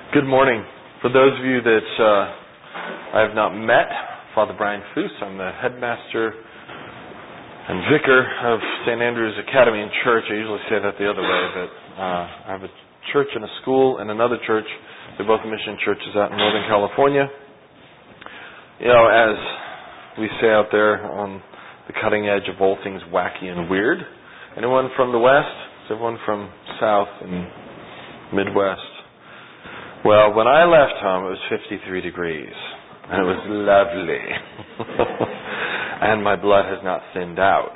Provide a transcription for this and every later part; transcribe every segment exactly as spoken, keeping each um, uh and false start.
Good morning. For those of you that uh, I have not met, Father Brian Foose. I'm the headmaster and vicar of Saint Andrew's Academy and Church. I usually say that the other way, but uh, I have a church and a school and another church. They're both mission churches out in Northern California. You know, as we say out there on the cutting edge of all things wacky and weird. Anyone from the West? Is everyone from South and Midwest? Well, when I left home, it was fifty-three degrees, and it was lovely. And my blood has not thinned out.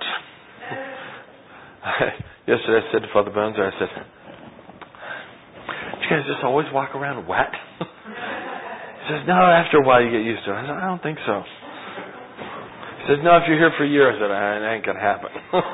Yesterday I said to Father Bonzer, I said, "Do you guys just always walk around wet?" He says, "No, after a while you get used to it." I said, "I don't think so." He says, "No, if you're here for a year." I said, "It ain't going to happen."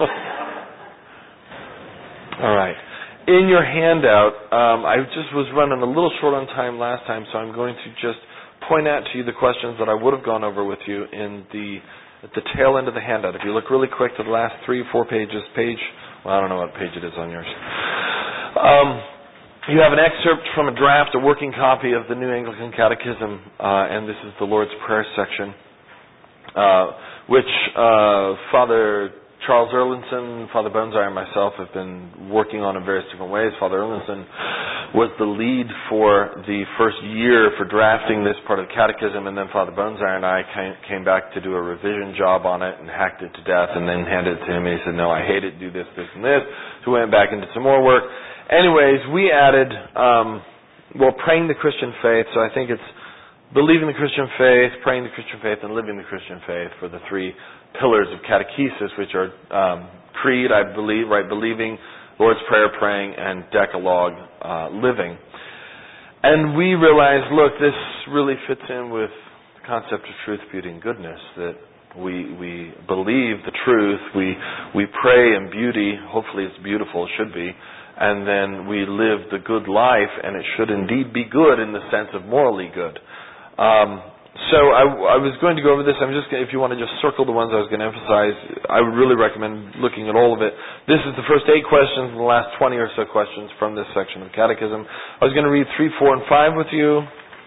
All right. In your handout, um, I just was running a little short on time last time, so I'm going to just point out to you the questions that I would have gone over with you in the at the tail end of the handout. If you look really quick to the last three, four pages, page, well, I don't know what page it is on yours. Um, you have an excerpt from a draft, a working copy of the New Anglican Catechism, uh, and this is the Lord's Prayer section, uh, which uh, Father Charles Erlinson, Father Bonzer, and myself have been working on in various different ways. Father Erlinson was the lead for the first year for drafting this part of the catechism, and then Father Bonzer and I came back to do a revision job on it and hacked it to death and then handed it to him, and he said, "No, I hate it, do this, this, and this." So we went back and did some more work. Anyways, we added, um, well, praying the Christian faith, so I think it's believing the Christian faith, praying the Christian faith, and living the Christian faith for the three pillars of catechesis, which are um, creed, I believe, right, believing, Lord's Prayer, praying, and Decalogue, uh, living. And we realized, look, this really fits in with the concept of truth, beauty, and goodness, that we we believe the truth, we we pray in beauty, hopefully it's beautiful, it should be, and then we live the good life, and it should indeed be good in the sense of morally good. Um, so I, I was going to go over this. I'm just gonna, if you want to just circle the ones I was going to emphasize, I would really recommend looking at all of it. This is the first eight questions and the last twenty or so questions from this section of the Catechism. I was going to read three, four, and five with you.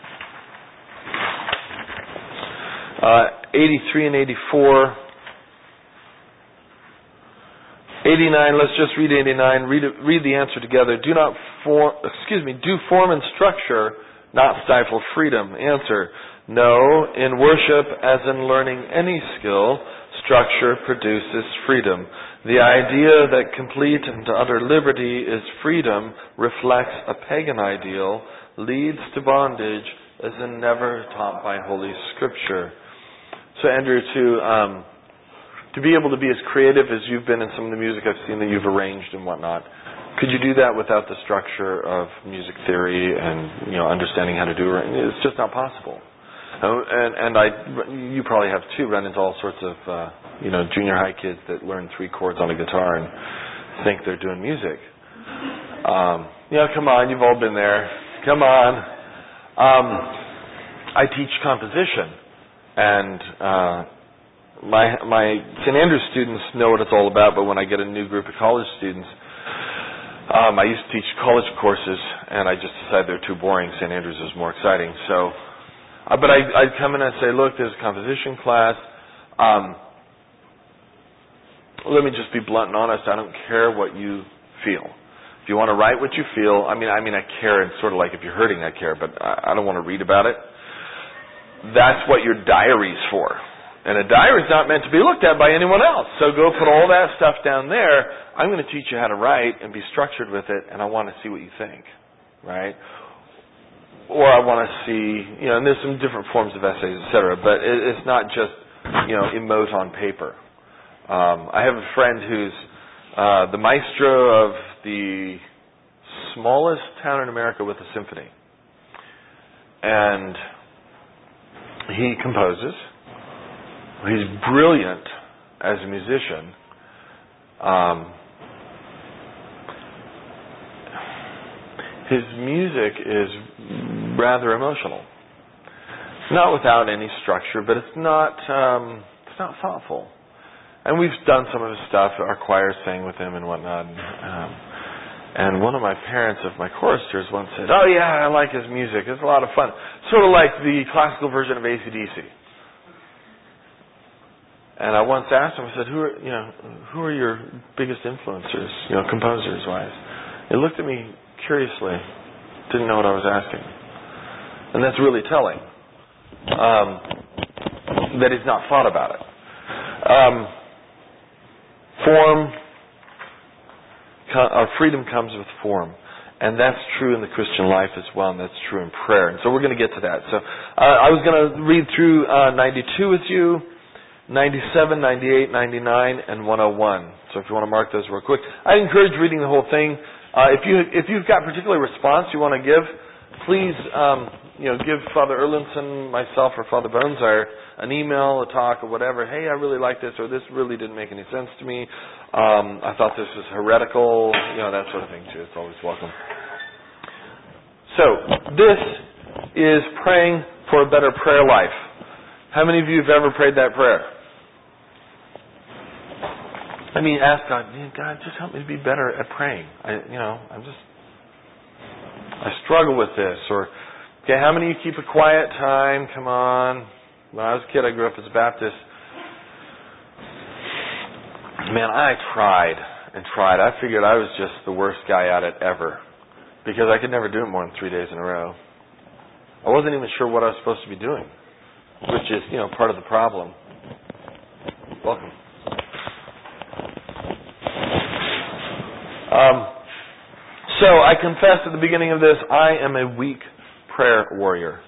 Uh, eighty-three and eighty-four. eighty-nine, let's just read eighty-nine. Read, it, read the answer together. Do not form, excuse me, do form and structure not stifle freedom? Answer: no. In worship, as in learning any skill, structure produces freedom. The idea that complete and utter liberty is freedom reflects a pagan ideal, leads to bondage, as in never taught by Holy Scripture. So, Andrew, to um, to be able to be as creative as you've been in some of the music I've seen that you've arranged and whatnot, could you do that without the structure of music theory and, you know, understanding how to do it? It's just not possible. And, and I, you probably have too, run into all sorts of, uh, you know, junior high kids that learn three chords on a guitar and think they're doing music. Um, you know, come on, you've all been there. Come on. Um, I teach composition, and uh, my my Saint Andrews students know what it's all about. But when I get a new group of college students. Um, I used to teach college courses, and I just decided they're too boring. Saint Andrews is more exciting. So, uh, but I, I'd come in and say, look, there's a composition class. Um, let me just be blunt and honest. I don't care what you feel. If you want to write what you feel, I mean, I mean, I care. It's sort of like if you're hurting, I care, but I, I don't want to read about it. That's what your diary's for. And a diary is not meant to be looked at by anyone else. So go put all that stuff down there. I'm going to teach you how to write and be structured with it, and I want to see what you think, right? Or I want to see, you know, and there's some different forms of essays, et cetera, but it, it's not just, you know, emote on paper. Um, I have a friend who's uh, the maestro of the smallest town in America with a symphony. And he composes. He's brilliant as a musician. Um, his music is rather emotional. Not without any structure, but it's not um, it's not thoughtful. And we've done some of his stuff. Our choir sang with him and whatnot. Um, And one of my parents of my choristers once said, "Oh yeah, I like his music. It's a lot of fun. Sort of like the classical version of A C D C." And I once asked him, I said, "Who are you know who are your biggest influencers, you know, composers wise?" He looked at me curiously, didn't know what I was asking, and that's really telling. Um, that he's not thought about it. Um, form. Our freedom comes with form, and that's true in the Christian life as well, and that's true in prayer. And so we're going to get to that. So uh, I was going to read through uh, ninety-two with you, ninety-seven, ninety-eight, ninety-nine, and one oh one. So if you want to mark those real quick, I encourage reading the whole thing. Uh, if you if you've got particular response you want to give, please um, you know give Father Erlandson, myself, or Father Bonesier an email, a talk, or whatever. Hey, I really like this, or this really didn't make any sense to me. Um, I thought this was heretical, you know, that sort of thing too. It's always welcome. So, this is praying for a better prayer life. How many of you have ever prayed that prayer? I mean, ask God, God, just help me to be better at praying. I, you know, I'm just, I struggle with this. Or, okay, how many of you keep a quiet time? Come on. When I was a kid, I grew up as a Baptist. Man, I tried and tried. I figured I was just the worst guy at it ever, because I could never do it more than three days in a row. I wasn't even sure what I was supposed to be doing, which is, you know, part of the problem. Welcome. Um, so I confess at the beginning of this, I am a weak prayer warrior.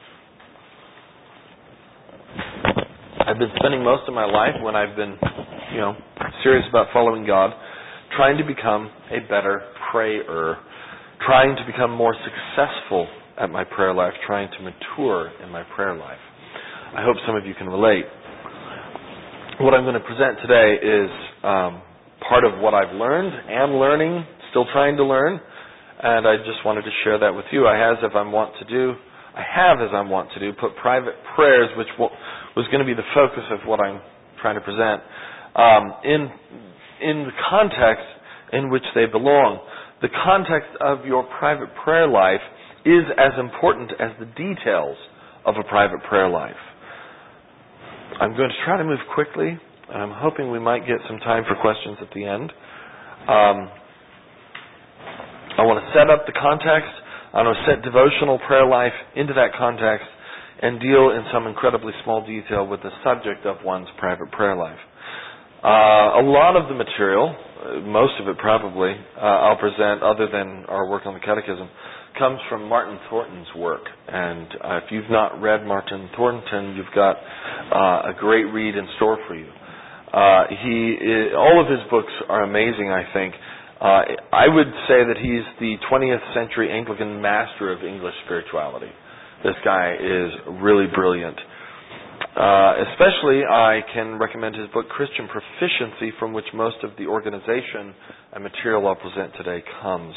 I've been spending most of my life, when I've been, you know, serious about following God, trying to become a better prayer, trying to become more successful at my prayer life, trying to mature in my prayer life. I hope some of you can relate. What I'm going to present today is um, part of what I've learned, am learning, still trying to learn, and I just wanted to share that with you. I have, as I'm wont to do, I have, as I'm wont to do, put private prayers, which will, was going to be the focus of what I'm trying to present, um, in in the context in which they belong. The context of your private prayer life is as important as the details of a private prayer life. I'm going to try to move quickly, and I'm hoping we might get some time for questions at the end. Um, I want to set up the context. I want to set devotional prayer life into that context and deal in some incredibly small detail with the subject of one's private prayer life. Uh, a lot of the material, most of it probably, uh, I'll present, other than our work on the Catechism, comes from Martin Thornton's work. And uh, if you've not read Martin Thornton, you've got uh, a great read in store for you. Uh, he, is, all of his books are amazing, I think. Uh, I would say that he's the twentieth century Anglican master of English spirituality. This guy is really brilliant. Uh, especially, I can recommend his book, Christian Proficiency, from which most of the organization and material I'll present today comes.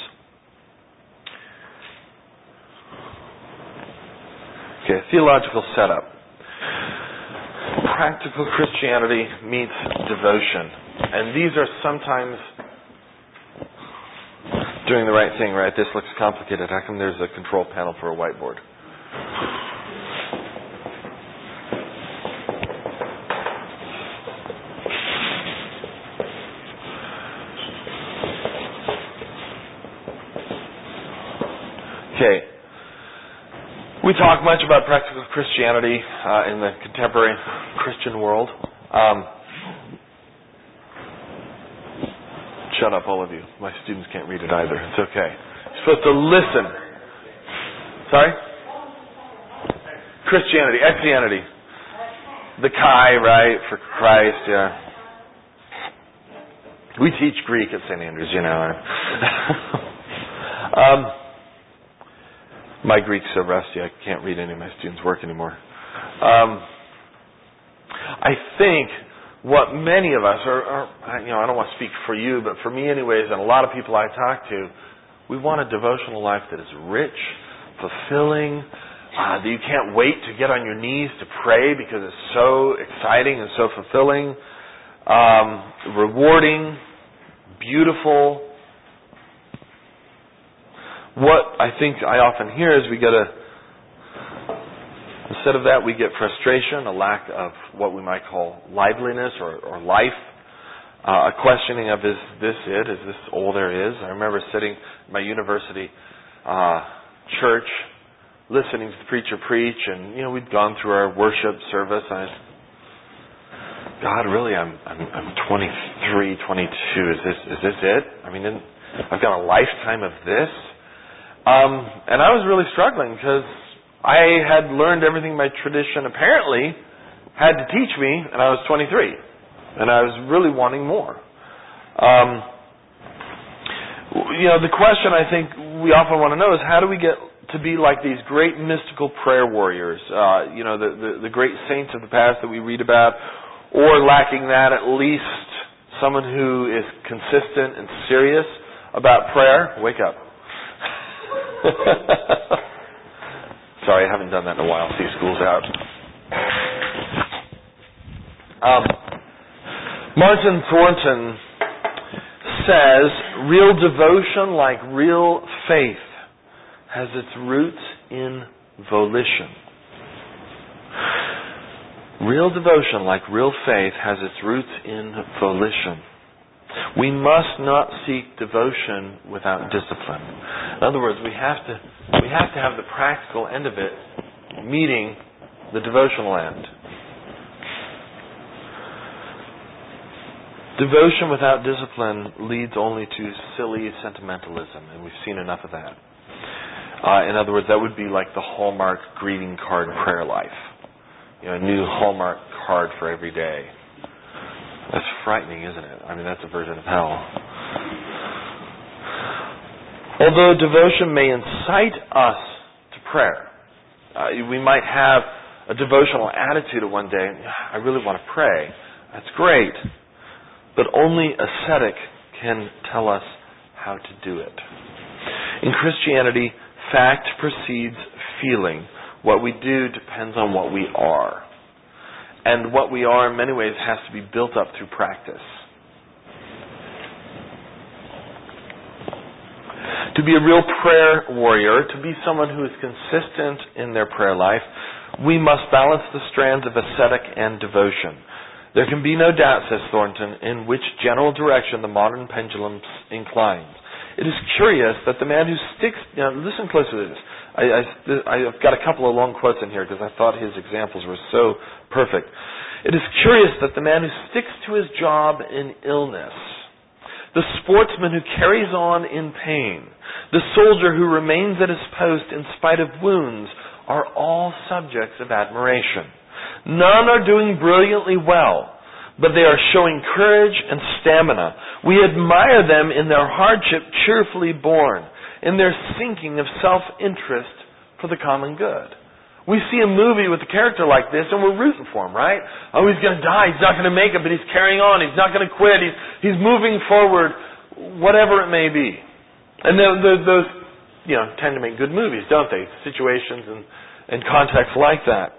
Okay, theological setup. Practical Christianity meets devotion. And these are sometimes doing the right thing, right? This looks complicated. How come there's a control panel for a whiteboard? Okay. We talk much about practical Christianity uh, in the contemporary Christian world. Um, shut up, all of you. My students can't read it either. It's okay. You're supposed to listen. Sorry? Christianity, Exianity. The Chi, right, for Christ, yeah. We teach Greek at Saint Andrews, you know. um, my Greek's so rusty, I can't read any of my students' work anymore. Um, I think what many of us, or, or you know, I don't want to speak for you, but for me anyways, and a lot of people I talk to, we want a devotional life that is rich, fulfilling, uh, that you can't wait to get on your knees to pray because it's so exciting and so fulfilling, um, rewarding, beautiful. what I think I often hear is we get a, instead of that, we get frustration, a lack of what we might call liveliness or, or life, uh, a questioning of, is this it? Is this all there is? I remember sitting in my university uh, church, listening to the preacher preach, and, you know, we'd gone through our worship service, and I said, God, really, I'm, I'm I'm twenty-three, twenty-two. Is this is this it? I mean, I've got a lifetime of this. Um, and I was really struggling because I had learned everything my tradition apparently had to teach me, and I was twenty-three, and I was really wanting more. Um, you know, the question I think we often want to know is, how do we get to be like these great mystical prayer warriors? Uh, you know, the, the the great saints of the past that we read about. Or lacking that, at least someone who is consistent and serious about prayer. Wake up. Sorry, I haven't done that in a while. See, school's out. Um, Martin Thornton says, real devotion, like real faith, has its roots in volition. Real devotion, like real faith, has its roots in volition. We must not seek devotion without discipline. In other words, we have to we have to have the practical end of it meeting the devotional end. Devotion without discipline leads only to silly sentimentalism, and we've seen enough of that. Uh, in other words, that would be like the Hallmark greeting card prayer life. You know, a new Hallmark card for every day. That's frightening, isn't it? I mean, that's a version of hell. Although devotion may incite us to prayer, uh, we might have a devotional attitude at one day. I really want to pray. That's great. But only ascetic can tell us how to do it. In Christianity, fact precedes feeling. What we do depends on what we are. And what we are, in many ways, has to be built up through practice. To be a real prayer warrior, to be someone who is consistent in their prayer life, we must balance the strands of ascetic and devotion. There can be no doubt, says Thornton, in which general direction the modern pendulum inclines. It is curious that the man who sticks... Now, listen closely to this. I, I, I've got a couple of long quotes in here because I thought his examples were so perfect. It is curious that the man who sticks to his job in illness, the sportsman who carries on in pain, the soldier who remains at his post in spite of wounds, are all subjects of admiration. None are doing brilliantly well, but they are showing courage and stamina. We admire them in their hardship cheerfully borne, in their sinking of self-interest for the common good. We see a movie with a character like this and we're rooting for him, right? Oh, he's going to die. He's not going to make it, but he's carrying on. He's not going to quit. He's he's moving forward, whatever it may be. And those, those you know, tend to make good movies, don't they? Situations and, and contexts like that.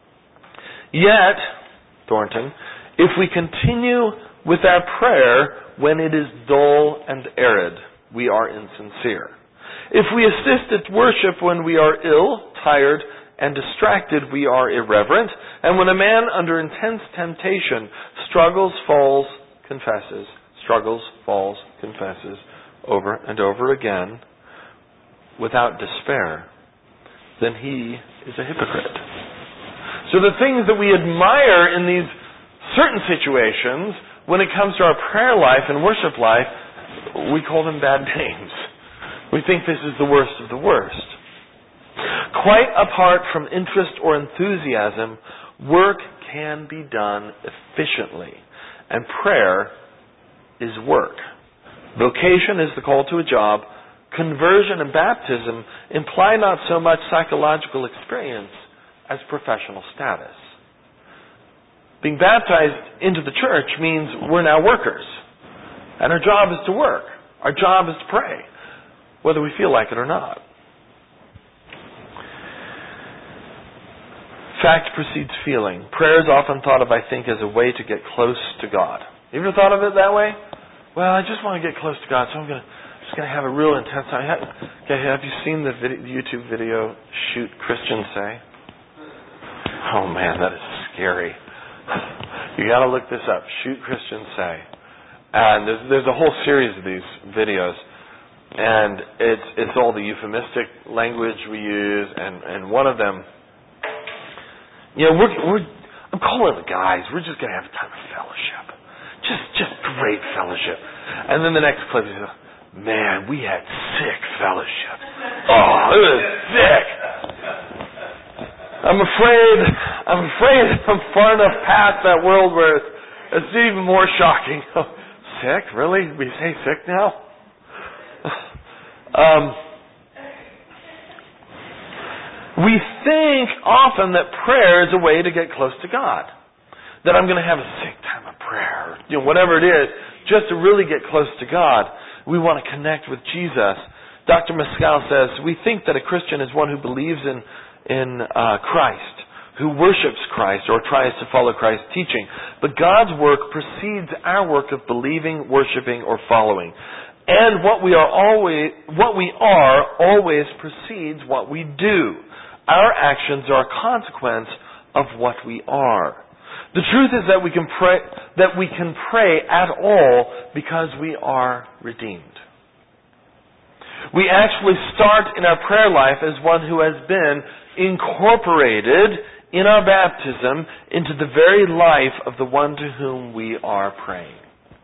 Yet, Thornton, if we continue with our prayer when it is dull and arid, we are insincere. If we assist at worship when we are ill, tired, and distracted, we are irreverent. And when a man under intense temptation struggles, falls, confesses, struggles, falls, confesses, over and over again, without despair, then he is a hypocrite. So the things that we admire in these certain situations, when it comes to our prayer life and worship life, we call them bad names. We think this is the worst of the worst. Quite apart from interest or enthusiasm, work can be done efficiently. And prayer is work. Vocation is the call to a job. Conversion and baptism imply not so much psychological experience as professional status. Being baptized into the church means we're now workers. And our job is to work. Our job is to pray, whether we feel like it or not. Fact precedes feeling. Prayer is often thought of, I think, as a way to get close to God. You ever thought of it that way? Well, I just want to get close to God, so I'm going to just going to have a real intense time. Have, okay, have you seen the video, YouTube video, Shoot Christians Say? Oh man, that is scary. You got to look this up. Shoot Christians Say. And there's, there's a whole series of these videos. And it's it's all the euphemistic language we use. And, and one of them, you know, we're, we're I'm calling the guys. We're just going to have a time of fellowship. Just, just great fellowship. And then the next clip is, man, we had sick fellowship. Oh, it was sick. I'm afraid, I'm afraid I'm far enough past that world where it's, it's even more shocking. Sick? Really? We say sick now? um, we think often that prayer is a way to get close to God. That I'm going to have a sick time of prayer, you know, whatever it is, just to really get close to God. We want to connect with Jesus. Doctor Mescal says, we think that a Christian is one who believes in in uh, Christ, who worships Christ or tries to follow Christ's teaching. But God's work precedes our work of believing, worshiping, or following. And what we are always, what we are always precedes what we do. Our actions are a consequence of what we are. The truth is that we can pray, that we can pray at all because we are redeemed. We actually start in our prayer life as one who has been incorporated in our baptism into the very life of the one to whom we are praying.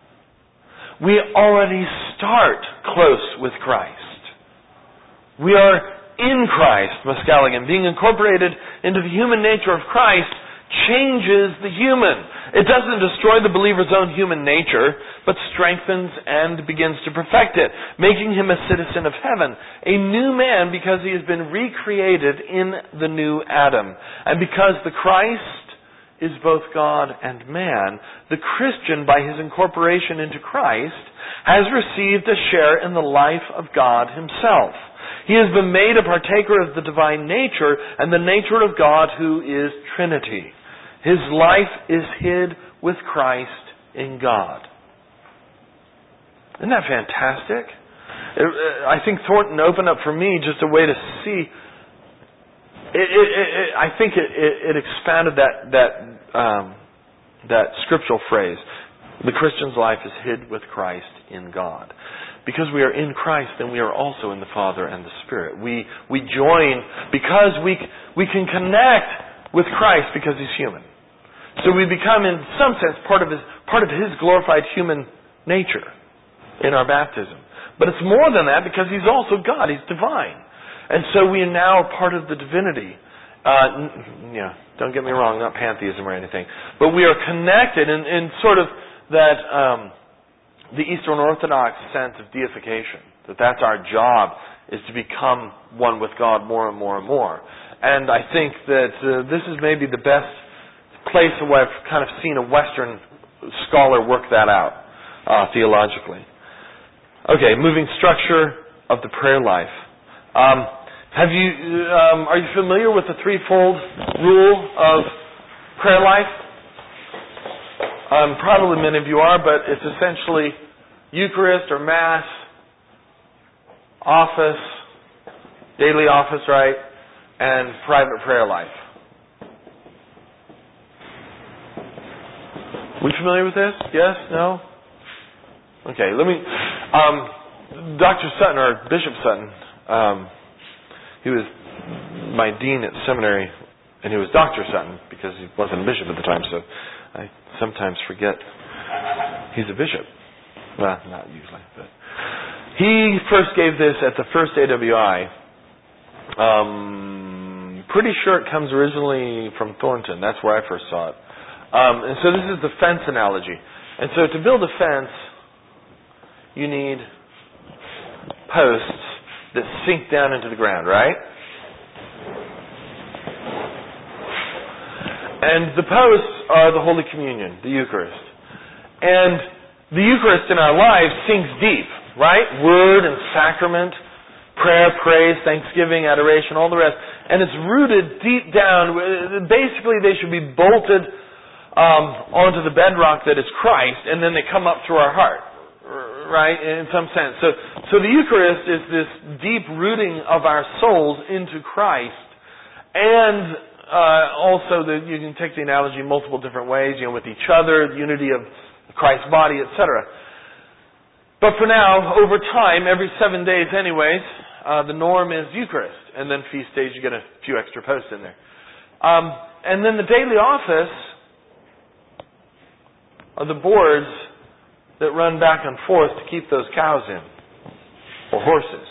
We already start close with Christ. We are in Christ, Mescaligan. Being incorporated into the human nature of Christ changes the human. It doesn't destroy the believer's own human nature, but strengthens and begins to perfect it, making him a citizen of heaven, a new man because he has been recreated in the new Adam. And because the Christ is both God and man, the Christian, by his incorporation into Christ, has received a share in the life of God himself. He has been made a partaker of the divine nature and the nature of God who is Trinity. His life is hid with Christ in God. Isn't that fantastic? It, I think Thornton opened up for me just a way to see. It, it, it, I think it, it, it expanded that that um, that scriptural phrase. The Christian's life is hid with Christ in God. Because we are in Christ, then we are also in the Father and the Spirit. We we join because we we can connect with Christ because He's human. So we become, in some sense, part of His part of His glorified human nature in our baptism. But it's more than that because He's also God. He's divine, and so we are now part of the divinity. Uh, yeah, don't get me wrong, not pantheism or anything, but we are connected in, in sort of that. Um, The Eastern Orthodox sense of deification, that that's our job, is to become one with God more and more and more. And I think that uh, this is maybe the best place where I've kind of seen a Western scholar work that out uh, theologically. Okay, moving structure of the prayer life. Um, have you? Um, are you familiar with the threefold rule of prayer life? Um, probably many of you are, but it's essentially Eucharist or Mass, office, daily office, right, and private prayer life. We familiar with this? Yes? No? Okay, let me... Um, Doctor Sutton, or Bishop Sutton, um, he was my dean at seminary, and he was Doctor Sutton, because he wasn't a bishop at the time, so I sometimes forget he's a bishop. Well, not usually, but he first gave this at the first A W I. Um, pretty sure it comes originally from Thornton. That's where I first saw it. Um, and so this is the fence analogy. And so to build a fence, you need posts that sink down into the ground, right? And the posts are the Holy Communion, the Eucharist. And the Eucharist in our lives sinks deep, right? Word and sacrament, prayer, praise, thanksgiving, adoration, all the rest. And it's rooted deep down. Basically, they should be bolted um, onto the bedrock that is Christ, and then they come up through our heart. right, in some sense. So, so the Eucharist is this deep rooting of our souls into Christ, and uh, also the, you can take the analogy multiple different ways, you know, with each other, the unity of Christ's body, et cetera. But for now, over time, every seven days anyways, uh, the norm is Eucharist, and then feast days you get a few extra posts in there. Um, and then the daily office are the boards that run back and forth to keep those cows in, or horses.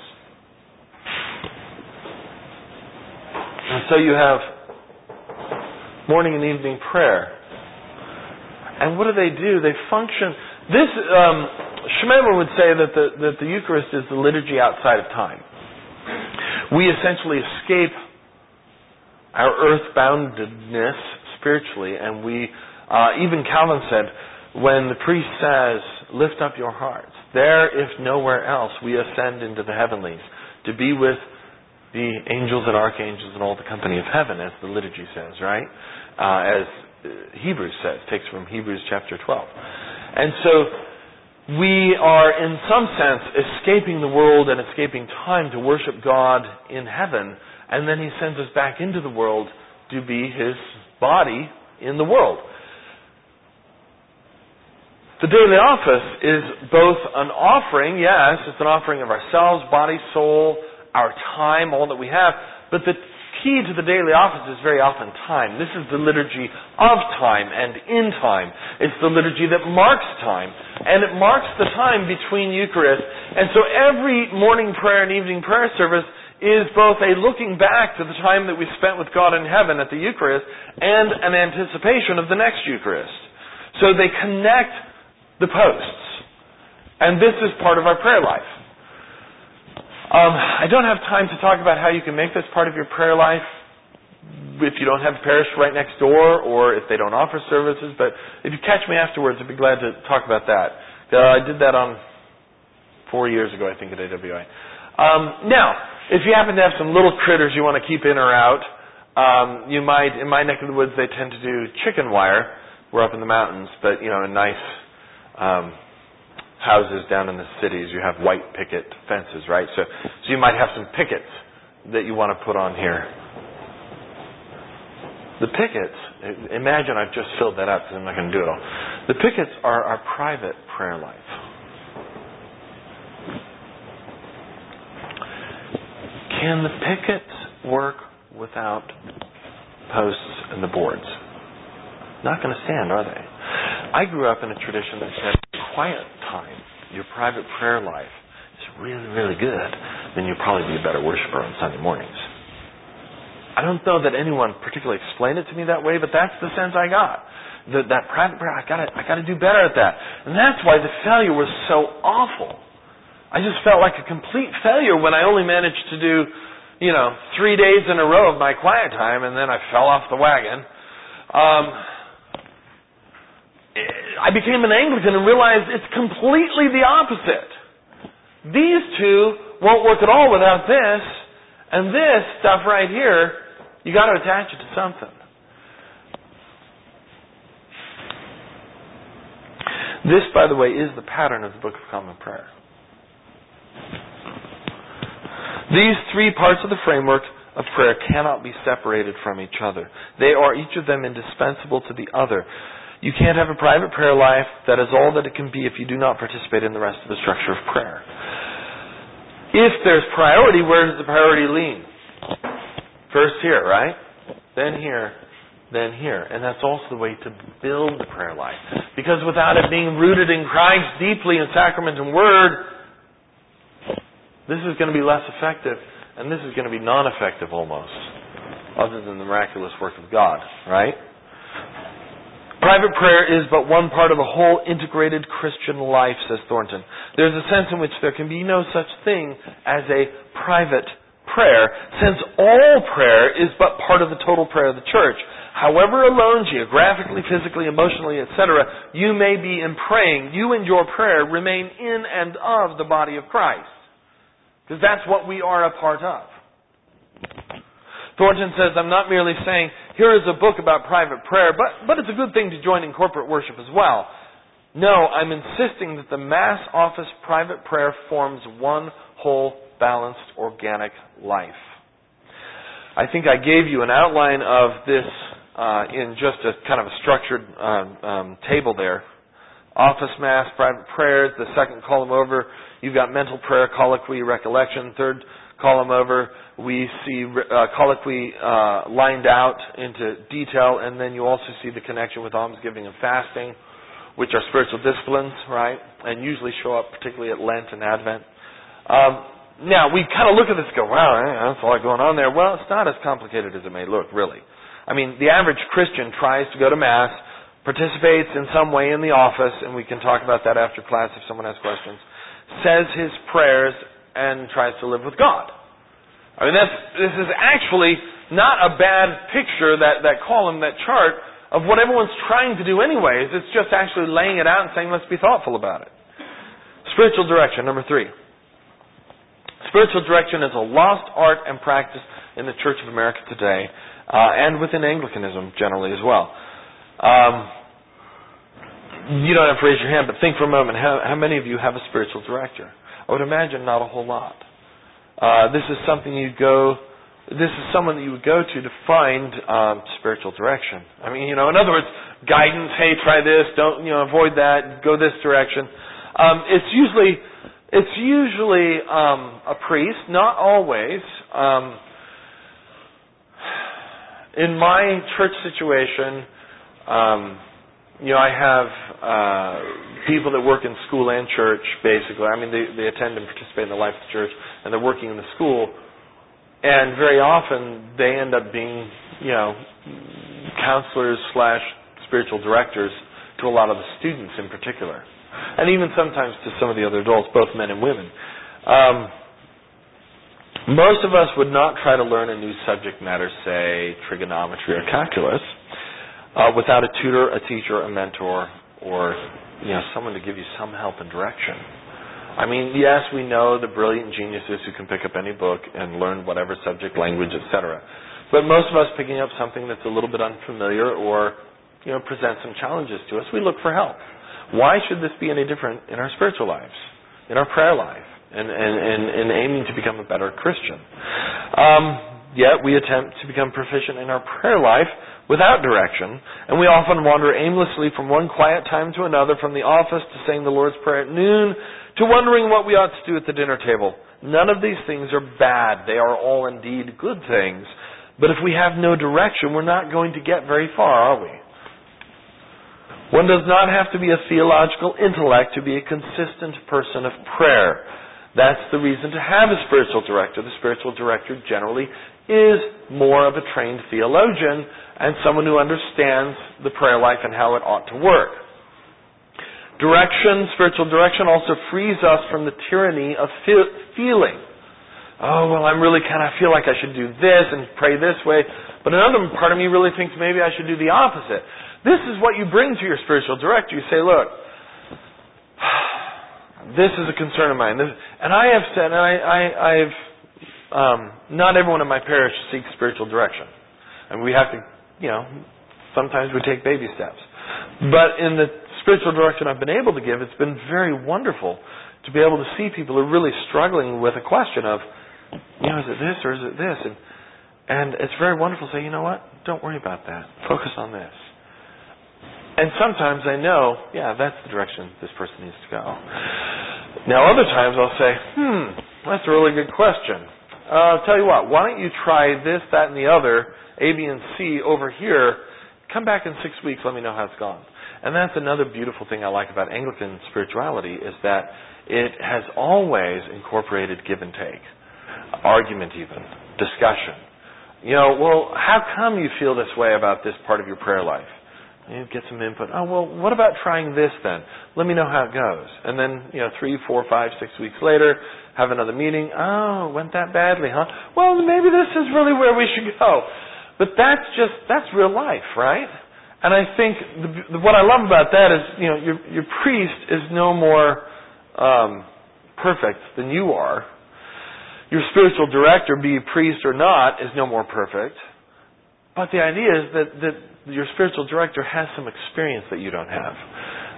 And so you have morning and evening prayer. And what do they do? They function. This, um, Schmemer would say that the, that the Eucharist is the liturgy outside of time. We essentially escape our earthboundedness spiritually, and we, uh, even Calvin said, when the priest says, lift up your hearts, there, if nowhere else, we ascend into the heavenlies to be with the angels and archangels and all the company of heaven, as the liturgy says, right? Uh, as Hebrews says, takes from Hebrews chapter twelve. And so we are, in some sense, escaping the world and escaping time to worship God in heaven, and then He sends us back into the world to be His body in the world. The daily office is both an offering, yes, it's an offering of ourselves, body, soul, our time, all that we have, but the key to the daily office is very often time. This is the liturgy of time and in time. It's the liturgy that marks time, and it marks the time between Eucharist. And so every morning prayer and evening prayer service is both a looking back to the time that we spent with God in heaven at the Eucharist and an anticipation of the next Eucharist. So they connect the posts. And this is part of our prayer life. Um, I don't have time to talk about how you can make this part of your prayer life if you don't have a parish right next door or if they don't offer services, but if you catch me afterwards, I'd be glad to talk about that. Uh, I did that on four years ago, I think, at A W I. Um, now, if you happen to have some little critters you want to keep in or out, um, you might, in my neck of the woods, they tend to do chicken wire. We're up in the mountains, but, you know, a nice Um, houses down in the cities, you have white picket fences, right? So, so you might have some pickets that you want to put on here. The pickets, imagine I've just filled that up because I'm not going to do it all. The pickets are our private prayer life. Can the pickets work without posts and the boards? Not going to stand, are they? I grew up in a tradition that said quiet time, your private prayer life, is really, really good. Then you'll probably be a better worshiper on Sunday mornings. I don't know that anyone particularly explained it to me that way, but that's the sense I got. That, that private prayer, I got I got to do better at that. And that's why the failure was so awful. I just felt like a complete failure when I only managed to do, you know, three days in a row of my quiet time, and then I fell off the wagon. Um... I became an Anglican and realized it's completely the opposite. These two won't work at all without this, and this stuff right here, you got to attach it to something. This, by the way, is the pattern of the Book of Common Prayer. These three parts of the framework of prayer cannot be separated from each other. They are each of them indispensable to the other. You can't have a private prayer life that is all that it can be if you do not participate in the rest of the structure of prayer. If there's priority, where does the priority lean? First here, right? Then here, then here. And that's also the way to build the prayer life. Because without it being rooted in Christ deeply in sacrament and word, this is going to be less effective, and this is going to be non-effective almost, other than the miraculous work of God, right? Private prayer is but one part of the whole integrated Christian life, says Thornton. There's a sense in which there can be no such thing as a private prayer, since all prayer is but part of the total prayer of the church. However alone, geographically, physically, emotionally, et cetera, you may be in praying, you and your prayer remain in and of the body of Christ. Because that's what we are a part of. Thornton says, I'm not merely saying, here is a book about private prayer, but, but it's a good thing to join in corporate worship as well. No, I'm insisting that the Mass office private prayer forms one whole, balanced, organic life. I think I gave you an outline of this uh, in just a kind of a structured um, um, table there. Office Mass, private prayers. The second column over, you've got mental prayer, colloquy, recollection. Third column over, we see uh, colloquy uh, lined out into detail, and then you also see the connection with almsgiving and fasting, which are spiritual disciplines, right? And usually show up particularly at Lent and Advent. Um, now, we kind of look at this and go, wow, that's a lot going on there. Well, it's not as complicated as it may look, really. I mean, the average Christian tries to go to Mass, participates in some way in the office, and we can talk about that after class if someone has questions, says his prayers, and tries to live with God. I mean, that's, this is actually not a bad picture, that, that column, that chart, of what everyone's trying to do anyways. It's just actually laying it out and saying, let's be thoughtful about it. Spiritual direction, number three. Spiritual direction is a lost art and practice in the Church of America today, uh, and within Anglicanism generally as well. Um, you don't have to raise your hand, but think for a moment, how, how many of you have a spiritual director? I would imagine not a whole lot. Uh, this is something you go, this is someone that you would go to to find um, spiritual direction. I mean, you know, in other words, guidance, hey, try this, don't, you know, avoid that, go this direction. Um, it's usually, it's usually um, a priest, not always. Um, in my church situation, um, you know, I have uh, people that work in school and church, basically. I mean, they, they attend and participate in the life of the church, and they're working in the school. And very often, they end up being, you know, counselors slash spiritual directors to a lot of the students in particular. And even sometimes to some of the other adults, both men and women. Um, most of us would not try to learn a new subject matter, say trigonometry or calculus, Uh, without a tutor, a teacher, a mentor, or you know someone to give you some help and direction. I mean, yes, we know the brilliant geniuses who can pick up any book and learn whatever subject, language, et cetera. But most of us picking up something that's a little bit unfamiliar or you know presents some challenges to us, we look for help. Why should this be any different in our spiritual lives, in our prayer life, and and, and, and aiming to become a better Christian? Um, yet we attempt to become proficient in our prayer life without direction, and we often wander aimlessly from one quiet time to another, from the office to saying the Lord's Prayer at noon, to wondering what we ought to do at the dinner table. None of these things are bad. They are all indeed good things. But if we have no direction, we're not going to get very far, are we? One does not have to be a theological intellect to be a consistent person of prayer. That's the reason to have a spiritual director. The spiritual director generally is more of a trained theologian and someone who understands the prayer life and how it ought to work. Direction, spiritual direction, also frees us from the tyranny of fe- feeling. Oh, well, I'm really kind of feel like I should do this and pray this way, but another part of me really thinks maybe I should do the opposite. This is what you bring to your spiritual director. You say, look, this is a concern of mine. This, and I have said, and I, I, I've, um, not everyone in my parish seeks spiritual direction. And we have to, you know, sometimes we take baby steps. But in the spiritual direction I've been able to give, it's been very wonderful to be able to see people who are really struggling with a question of, you know, is it this or is it this? And, and it's very wonderful to say, you know what, don't worry about that. Focus on this. And sometimes I know, yeah, that's the direction this person needs to go. Now, other times I'll say, hmm, that's a really good question. Uh, I'll tell you what, why don't you try this, that, and the other, A, B, and C over here. Come back in six weeks, let me know how it's gone. And that's another beautiful thing I like about Anglican spirituality is that it has always incorporated give and take, argument even, discussion. You know, well, how come you feel this way about this part of your prayer life? You get some input. Oh, well, what about trying this then? Let me know how it goes. And then, you know, three, four, five, six weeks later, have another meeting. Oh, it went that badly, huh? Well, maybe this is really where we should go. But that's just, that's real life, right? And I think the, the, what I love about that is, you know, your, your priest is no more um, perfect than you are. Your spiritual director, be he priest or not, is no more perfect. But the idea is that, that your spiritual director has some experience that you don't have.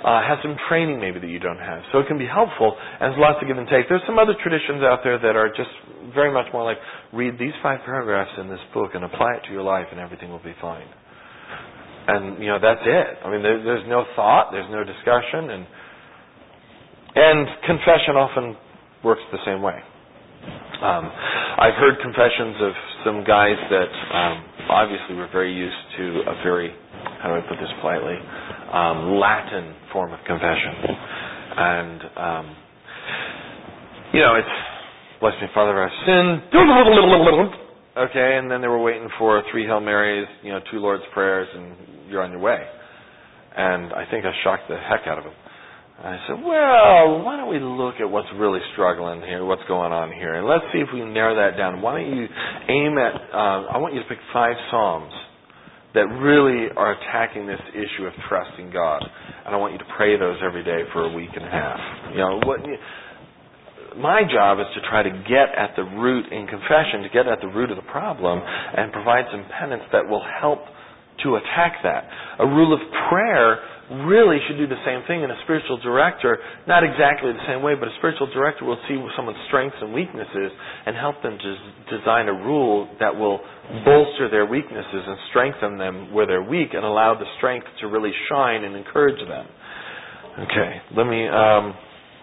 uh, has some training maybe that you don't have. So it can be helpful, and there's lots of give and take. There's some other traditions out there that are just very much more like, read these five paragraphs in this book and apply it to your life and everything will be fine. And, you know, that's it. I mean, there, there's no thought, there's no discussion, and and confession often works the same way. Um, I've heard confessions of some guys that um, obviously were very used to a very, how do I put this politely, um, Latin form of confession. And, um, you know, it's, bless me, Father, I've sinned. Okay, and then they were waiting for three Hail Marys, you know, two Lord's Prayers, and you're on your way. And I think I shocked the heck out of them. I said, well, why don't we look at what's really struggling here, what's going on here, and let's see if we can narrow that down. Why don't you aim at, uh, I want you to pick five Psalms that really are attacking this issue of trusting God, and I want you to pray those every day for a week and a half. You know, what, my job is to try to get at the root in confession, to get at the root of the problem, and provide some penance that will help to attack that. A rule of prayer really should do the same thing, and a spiritual director, not exactly the same way, but a spiritual director will see someone's strengths and weaknesses and help them to design a rule that will bolster their weaknesses and strengthen them where they're weak and allow the strength to really shine and encourage them. Okay, let me... Um,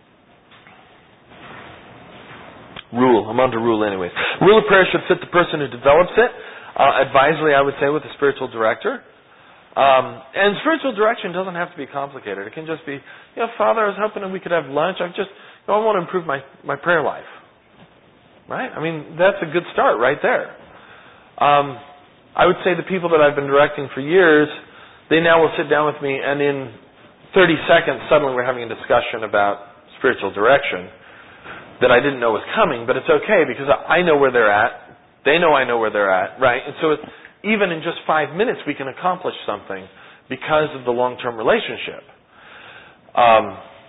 rule. I'm on to rule anyways. Rule of prayer should fit the person who develops it. Uh, advisedly, I would say, with a spiritual director. Um, and spiritual direction doesn't have to be complicated. It can just be, you know, Father, I was hoping that we could have lunch. I've just, you know, I want to improve my, my prayer life. Right? I mean, that's a good start right there. Um, I would say the people that I've been directing for years, they now will sit down with me, and in thirty seconds, suddenly we're having a discussion about spiritual direction that I didn't know was coming, but it's okay because I know where they're at. They know I know where they're at, right? And so it's, even in just five minutes, we can accomplish something because of the long-term relationship. Um,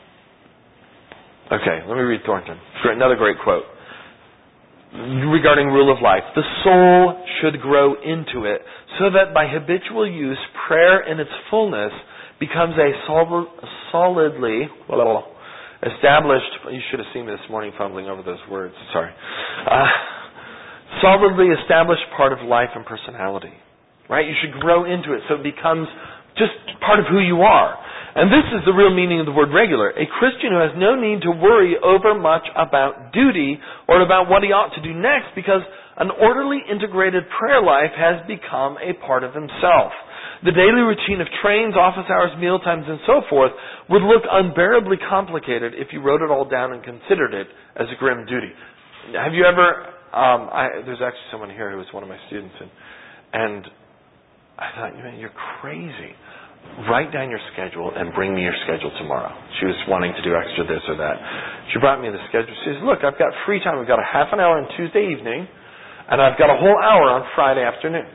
okay, let me read Thornton. Another great quote. Regarding rule of life, the soul should grow into it so that by habitual use, prayer in its fullness becomes a sol- solidly blah, blah, blah, established, you should have seen me this morning fumbling over those words, sorry. Uh, solidly established part of life and personality. Right? You should grow into it so it becomes just part of who you are. And this is the real meaning of the word regular. A Christian who has no need to worry over much about duty or about what he ought to do next because an orderly integrated prayer life has become a part of himself. The daily routine of trains, office hours, meal times, and so forth would look unbearably complicated if you wrote it all down and considered it as a grim duty. Have you ever... Um, I, there's actually someone here who was one of my students, and, and I thought, man, you're crazy. Write down your schedule and bring me your schedule tomorrow. She was wanting to do extra this or that. She brought me the schedule. She says, look, I've got free time. I've got a half an hour on Tuesday evening, and I've got a whole hour on Friday afternoon.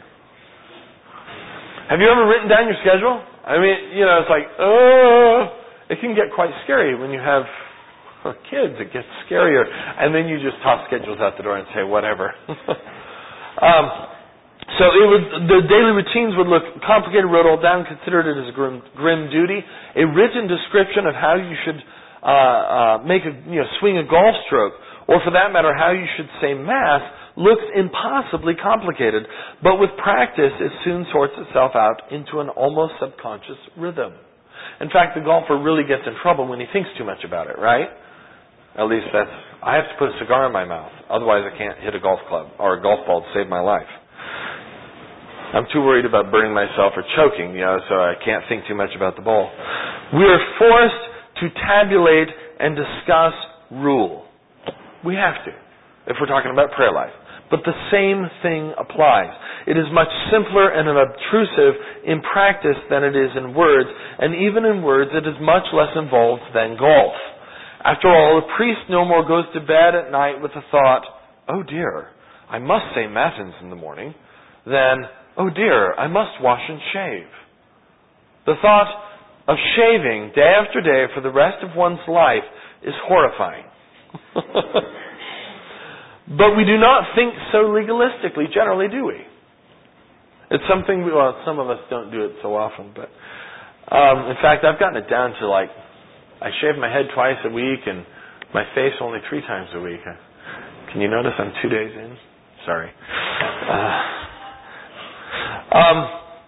Have you ever written down your schedule? I mean, you know, it's like, oh, it can get quite scary when you have kids. It gets scarier. And then you just toss schedules out the door and say, whatever. um, so it would, the daily routines would look complicated, wrote all down, considered it as a grim, grim duty. A written description of how you should uh, uh, make a, you know, swing a golf stroke, or for that matter, how you should say Mass, looks impossibly complicated. But with practice, it soon sorts itself out into an almost subconscious rhythm. In fact, the golfer really gets in trouble when he thinks too much about it, right? At least that's, I have to put a cigar in my mouth. Otherwise I can't hit a golf club or a golf ball to save my life. I'm too worried about burning myself or choking, you know, so I can't think too much about the ball. We are forced to tabulate and discuss rule. We have to, if we're talking about prayer life. But the same thing applies. It is much simpler and unobtrusive in practice than it is in words, and even in words it is much less involved than golf. After all, a priest no more goes to bed at night with the thought, oh dear, I must say matins in the morning, than, oh dear, I must wash and shave. The thought of shaving day after day for the rest of one's life is horrifying. But we do not think so legalistically, generally, do we? It's something, we, well, some of us don't do it so often, but Um, in fact, I've gotten it down to like, I shave my head twice a week and my face only three times a week. Can you notice I'm two days in? Sorry. Uh, um,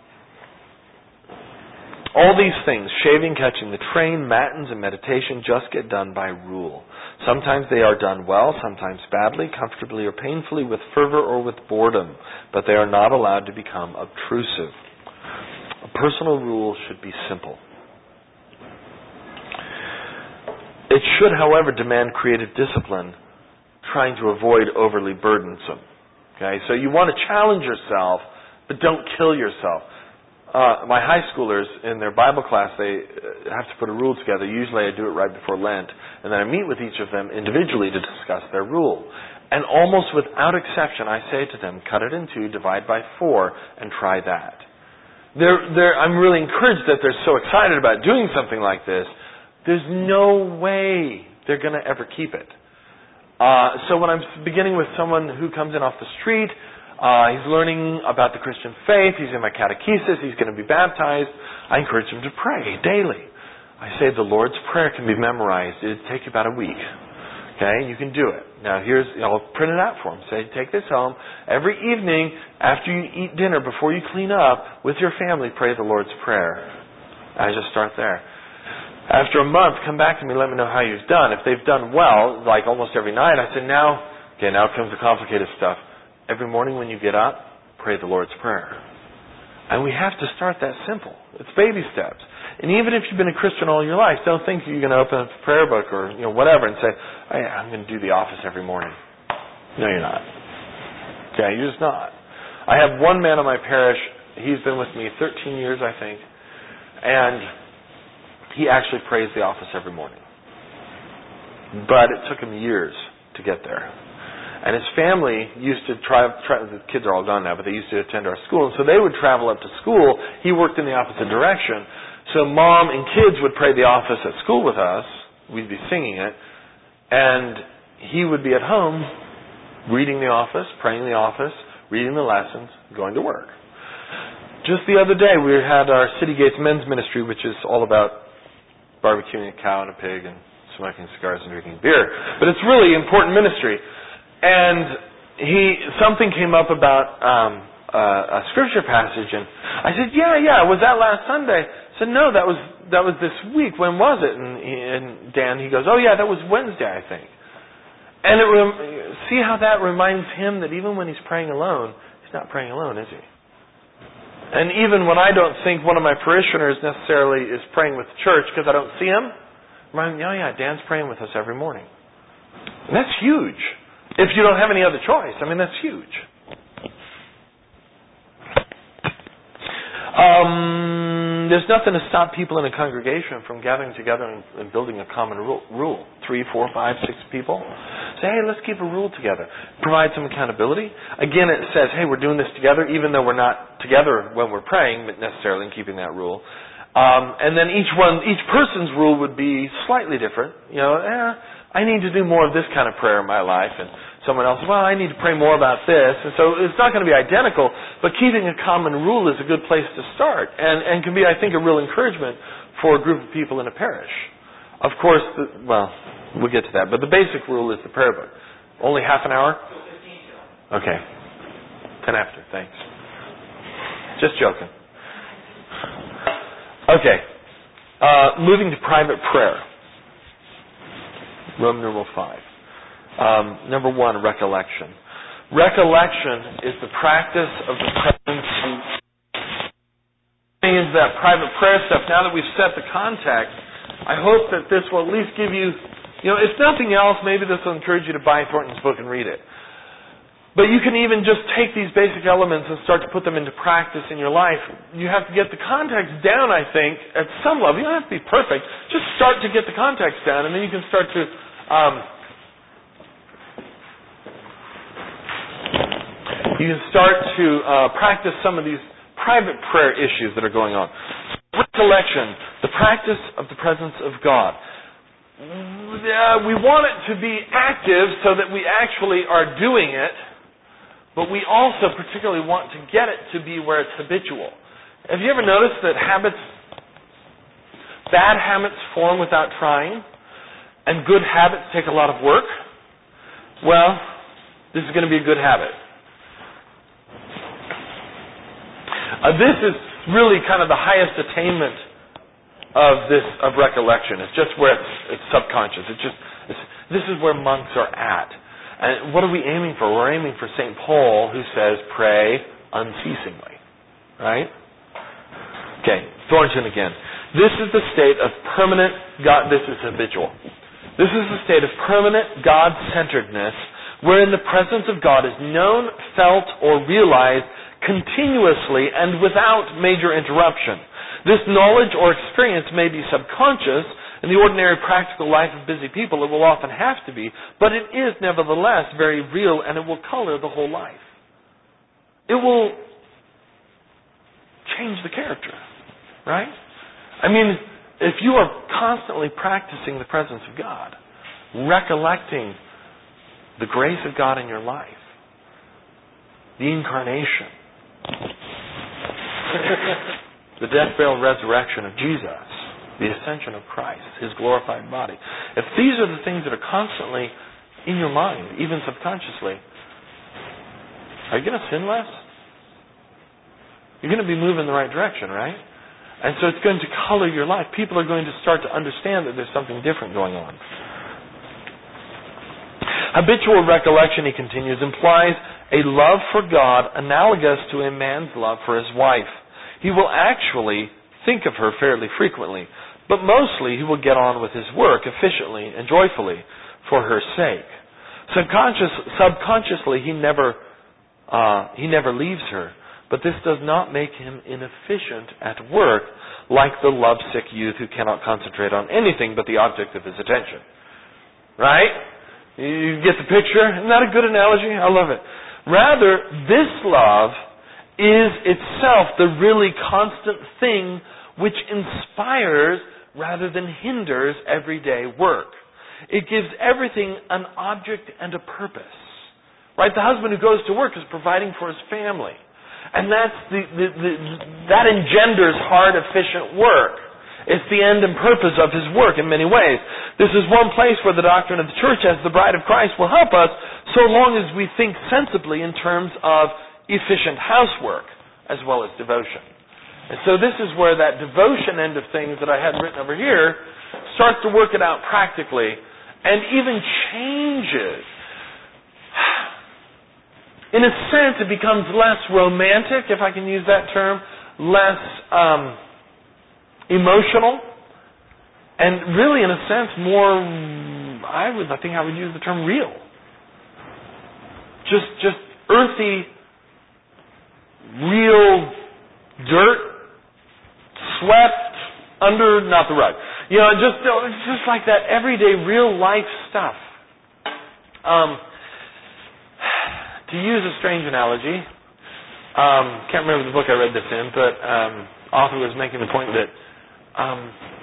all these things, shaving, catching the train, matins, and meditation, just get done by rule. Sometimes they are done well, sometimes badly, comfortably or painfully, with fervor or with boredom, but they are not allowed to become obtrusive. A personal rule should be simple. It should, however, demand creative discipline, trying to avoid overly burdensome. Okay, so you want to challenge yourself, but don't kill yourself. Uh, my high schoolers, in their Bible class, they have to put a rule together. Usually I do it right before Lent, and then I meet with each of them individually to discuss their rule. And almost without exception, I say to them, cut it in two, divide by four, and try that. They're, they're, I'm really encouraged that they're so excited about doing something like this. There's no way they're going to ever keep it. Uh, so when I'm beginning with someone who comes in off the street, uh, he's learning about the Christian faith, he's in my catechesis, he's going to be baptized, I encourage him to pray daily. I say the Lord's Prayer can be memorized. It'd take you about a week. Okay, you can do it. Now here's, I'll print it out for him. Say, take this home. Every evening, after you eat dinner, before you clean up, with your family, pray the Lord's Prayer. I just start there. After a month, come back to me, let me know how you've done. If they've done well, like almost every night, I say, now, okay, now comes the complicated stuff. Every morning when you get up, pray the Lord's Prayer. And we have to start that simple. It's baby steps. And even if you've been a Christian all your life, don't think you're going to open up a prayer book or you know whatever and say, oh, yeah, I'm going to do the office every morning. No, you're not. Okay, you're just not. I have one man in my parish. He's been with me thirteen years, I think. And he actually prays the office every morning. But it took him years to get there. And his family used to try, try, the kids are all gone now, but they used to attend our school. And so they would travel up to school. He worked in the opposite direction. So mom and kids would pray the office at school with us. We'd be singing it. And he would be at home reading the office, praying the office, reading the lessons, going to work. Just the other day, we had our City Gates Men's Ministry, which is all about barbecuing a cow and a pig and smoking cigars and drinking beer. But it's really important ministry. And he something came up about um, uh, a scripture passage, and I said, "Yeah, yeah, was that last Sunday?" I said, "No, that was that was this week. When was it?" And, he, and Dan, he goes, "Oh, yeah, that was Wednesday, I think." And it rem- see how that reminds him that even when he's praying alone, he's not praying alone, is he? And even when I don't think one of my parishioners necessarily is praying with the church because I don't see him, remind me, "Oh, yeah, Dan's praying with us every morning." And that's huge. If you don't have any other choice, I mean, that's huge. Um, there's nothing to stop people in a congregation from gathering together and, and building a common rule, rule. Three, four, five, six people. Say, hey, let's keep a rule together. Provide some accountability. Again, it says, hey, we're doing this together, even though we're not together when we're praying, but necessarily in keeping that rule. Um, and then each one, each person's rule would be slightly different. You know, eh, I need to do more of this kind of prayer in my life, and someone else, well, I need to pray more about this. And so it's not going to be identical, but keeping a common rule is a good place to start and, and can be, I think, a real encouragement for a group of people in a parish. Of course, the, well, we'll get to that, but the basic rule is the prayer book. Only half an hour? Okay. Ten after, thanks. Just joking. Okay. Uh, moving to private prayer. Roman numeral five. Um, number one, recollection. Recollection is the practice of the presence. Into that private prayer stuff. Now that we've set the context, I hope that this will at least give you, you know, if nothing else, maybe this will encourage you to buy Thornton's book and read it. But you can even just take these basic elements and start to put them into practice in your life. You have to get the context down, I think, at some level. You don't have to be perfect. Just start to get the context down, and then you can start to um, you can start to uh, practice some of these private prayer issues that are going on. Recollection, the practice of the presence of God. Uh, we want it to be active so that we actually are doing it, but we also particularly want to get it to be where it's habitual. Have you ever noticed that habits bad habits form without trying, and good habits take a lot of work, well, this is going to be a good habit. Uh, this is really kind of the highest attainment of this of recollection. It's just where it's, it's subconscious. It's just it's, this is where monks are at. And what are we aiming for? We're aiming for Saint Paul, who says, "Pray unceasingly." Right? Okay, Thornton again. This is the state of permanent God. This is habitual. This is the state of permanent God-centeredness, wherein the presence of God is known, felt, or realized continuously and without major interruption. This knowledge or experience may be subconscious. In the ordinary practical life of busy people, it will often have to be, but it is nevertheless very real, and it will color the whole life. It will change the character, right? I mean, if you are constantly practicing the presence of God, recollecting the grace of God in your life, the incarnation, the death, burial, resurrection of Jesus, the ascension of Christ, His glorified body. If these are the things that are constantly in your mind, even subconsciously, are you going to sin less? You're going to be moving in the right direction, right? And so it's going to color your life. People are going to start to understand that there's something different going on. Habitual recollection, he continues, implies a love for God analogous to a man's love for his wife. He will actually think of her fairly frequently, but mostly he will get on with his work efficiently and joyfully for her sake. Subconscious, subconsciously, he never, uh, he never leaves her, but this does not make him inefficient at work, like the lovesick youth who cannot concentrate on anything but the object of his attention. Right? You get the picture? Isn't that a good analogy? I love it. Rather, this love is itself the really constant thing which inspires rather than hinders everyday work. It gives everything an object and a purpose. Right? The husband who goes to work is providing for his family. And that's the, the, the, that engenders hard, efficient work. It's the end and purpose of his work in many ways. This is one place where the doctrine of the church as the bride of Christ will help us, so long as we think sensibly in terms of efficient housework as well as devotion. And so this is where that devotion end of things that I had written over here starts to work it out practically and even changes. In a sense, it becomes less romantic, if I can use that term, less um, emotional, and really, in a sense, more, I would, I think I would use the term real. Just, just earthy, real dirt, swept under, not the rug. You know, just, just like that everyday real life stuff. Um, to use a strange analogy, um, can't remember the book I read this in, but um, author was making the point that um,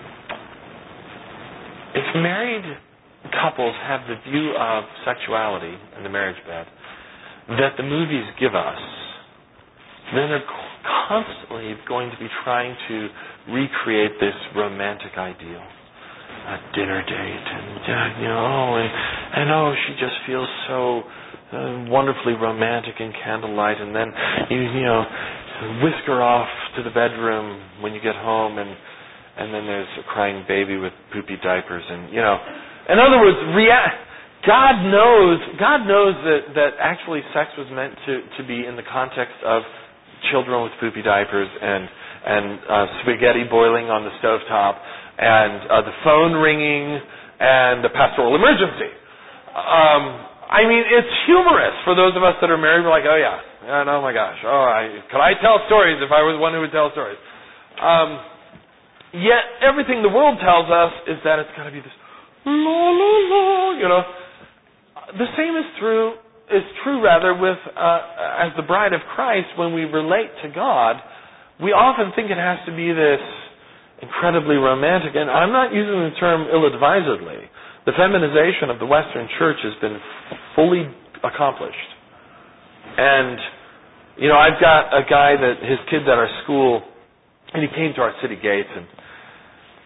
if married couples have the view of sexuality in the marriage bed that the movies give us, then they're constantly going to be trying to recreate this romantic ideal. A dinner date, and uh, you know, oh, and, and oh, she just feels so uh, wonderfully romantic in candlelight, and then you, you know, whisk her off to the bedroom when you get home, and and then there's a crying baby with poopy diapers, and you know, in other words, rea- God knows, God knows that that actually sex was meant to to be in the context of children with poopy diapers and and uh, spaghetti boiling on the stovetop, and uh, the phone ringing, and the pastoral emergency. Um, I mean, it's humorous for those of us that are married. We're like, oh yeah, and oh my gosh, oh, I, could I tell stories if I was one who would tell stories? Um, yet everything the world tells us is that it's got to be this la la la, you know. The same is true is true rather with uh, as the bride of Christ. When we relate to God, we often think it has to be this incredibly romantic, and I'm not using the term ill-advisedly. The feminization of the Western church has been fully accomplished. And, you know, I've got a guy that, his kid's at our school, and he came to our city gates, and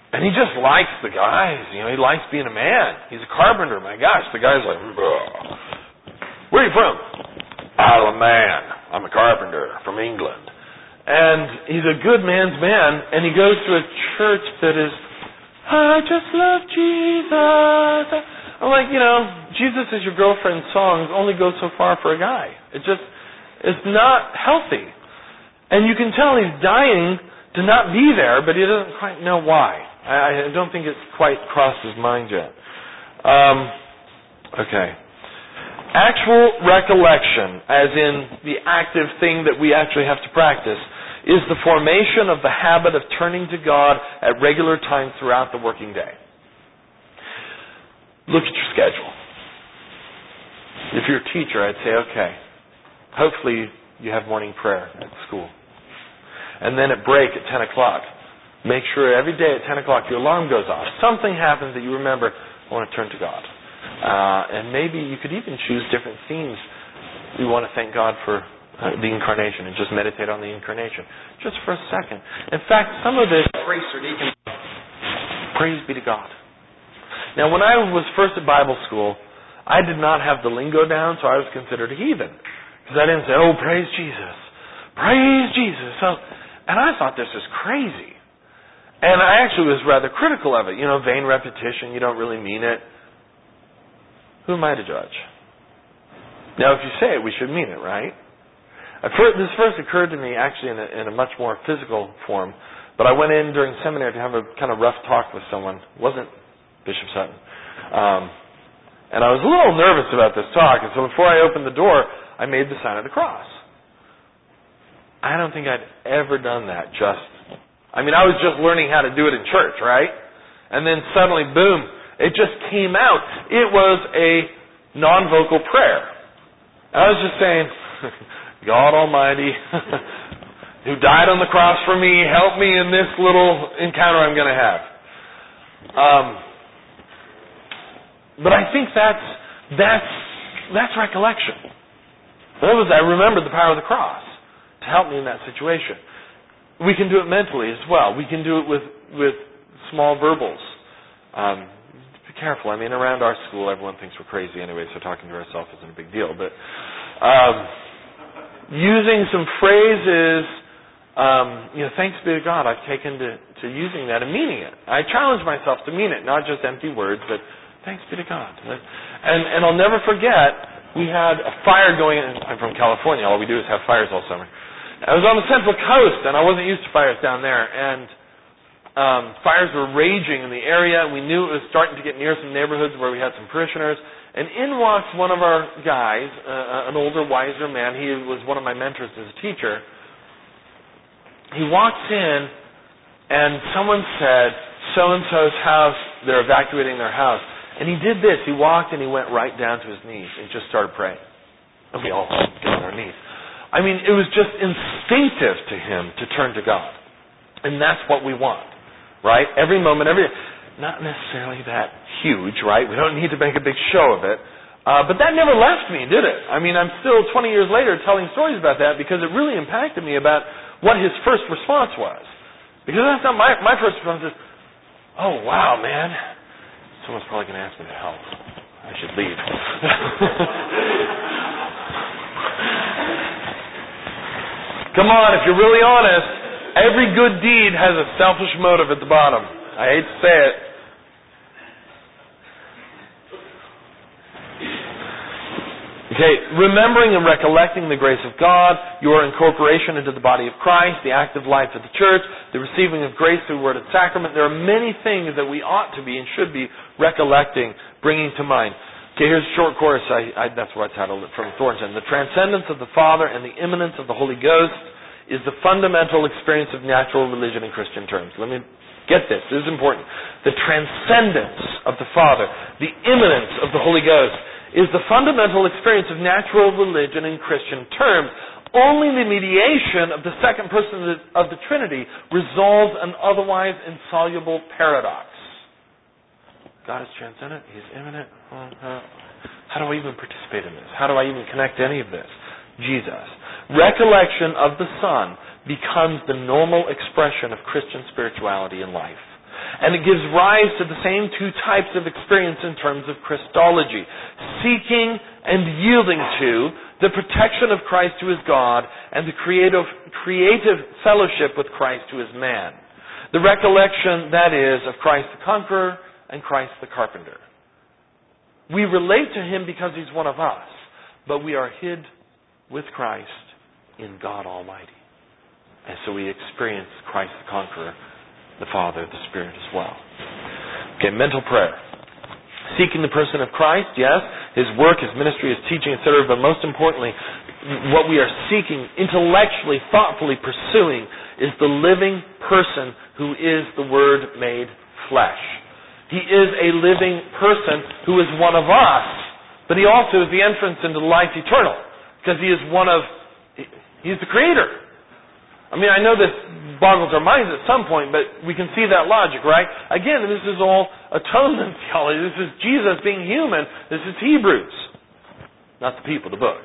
And he just likes the guys. You know, he likes being a man. He's a carpenter. My gosh, the guy's like, where are you from? Isle of Man. I'm a carpenter from England. And he's a good man's man, and he goes to a church that is, I just love Jesus. I'm like, you know, Jesus is your girlfriend songs only go so far for a guy. It just, it's not healthy. And you can tell he's dying to not be there, but he doesn't quite know why. I, I don't think it's quite crossed his mind yet. Um, okay. Actual recollection, as in the active thing that we actually have to practice, is the formation of the habit of turning to God at regular times throughout the working day. Look at your schedule. If you're a teacher, I'd say, okay, hopefully you have morning prayer at school. And then at break at ten o'clock, make sure every day at ten o'clock your alarm goes off. Something happens that you remember, I want to turn to God. Uh, and maybe you could even choose different themes. We want to thank God for uh, the incarnation and just meditate on the incarnation. Just for a second. In fact, some of this, praise be to God. Now, when I was first at Bible school, I did not have the lingo down, so I was considered a heathen. Because I didn't say, oh, praise Jesus. Praise Jesus. So, and I thought this was crazy. And I actually was rather critical of it. You know, vain repetition, you don't really mean it. Who am I to judge? Now, if you say it, we should mean it, right? This first occurred to me actually in a, in a much more physical form. But I went in during seminary to have a kind of rough talk with someone. It wasn't Bishop Sutton. Um, and I was a little nervous about this talk. And so before I opened the door, I made the sign of the cross. I don't think I'd ever done that just... I mean, I was just learning how to do it in church, right? And then suddenly, boom, it just came out. It was a non-vocal prayer. I was just saying, God Almighty, who died on the cross for me, help me in this little encounter I'm going to have. Um, but I think that's that's that's recollection. That was, I remembered the power of the cross to help me in that situation. We can do it mentally as well. We can do it with with small verbals. Um, be careful. I mean, around our school, everyone thinks we're crazy anyway, so talking to ourselves isn't a big deal. But um, using some phrases, um, you know, thanks be to God, I've taken to, to using that and meaning it. I challenge myself to mean it, not just empty words, but thanks be to God. And and I'll never forget, we had a fire going in. I'm from California. All we do is have fires all summer. I was on the Central Coast, and I wasn't used to fires down there, and um, fires were raging in the area, and we knew it was starting to get near some neighborhoods where we had some parishioners, and in walks one of our guys, uh, an older, wiser man. He was one of my mentors as a teacher. He walks in, and someone said, so-and-so's house, they're evacuating their house. And he did this. He walked, and he went right down to his knees and just started praying. And we all got on our knees. I mean, it was just instinctive to him to turn to God. And that's what we want, right? Every moment, every... Not necessarily that huge, right? We don't need to make a big show of it. Uh, but that never left me, did it? I mean, I'm still twenty years later telling stories about that because it really impacted me about what his first response was. Because that's not my... My first response is, oh, wow, man. Someone's probably going to ask me to help. I should leave. Come on, if you're really honest, every good deed has a selfish motive at the bottom. I hate to say it. Okay, remembering and recollecting the grace of God, your incorporation into the body of Christ, the active life of the church, the receiving of grace through word and sacrament. There are many things that we ought to be and should be recollecting, bringing to mind. Okay, here's a short chorus. I, I, that's what I titled it from Thornton. The transcendence of the Father and the immanence of the Holy Ghost is the fundamental experience of natural religion in Christian terms. Let me get this. This is important. The transcendence of the Father, the immanence of the Holy Ghost, is the fundamental experience of natural religion in Christian terms. Only the mediation of the second person of the Trinity resolves an otherwise insoluble paradox. God is transcendent. He's immanent. How do I even participate in this? How do I even connect to any of this? Jesus. Recollection of the Son becomes the normal expression of Christian spirituality in life. And it gives rise to the same two types of experience in terms of Christology. Seeking and yielding to the protection of Christ who is God and the creative, creative fellowship with Christ who is man. The recollection, that is, of Christ the conqueror and Christ the carpenter. We relate to Him because He's one of us, but we are hid with Christ in God Almighty. And so we experience Christ the conqueror, the Father, the Spirit as well. Okay, mental prayer. Seeking the person of Christ, yes. His work, His ministry, His teaching, et cetera. But most importantly, what we are seeking, intellectually, thoughtfully pursuing, is the living person who is the Word made flesh. He is a living person who is one of us, but He also is the entrance into life eternal, because He is one of, He's the Creator. I mean, I know this boggles our minds at some point, but we can see that logic, right? Again, this is all atonement theology. This is Jesus being human. This is Hebrews. Not the people, the book.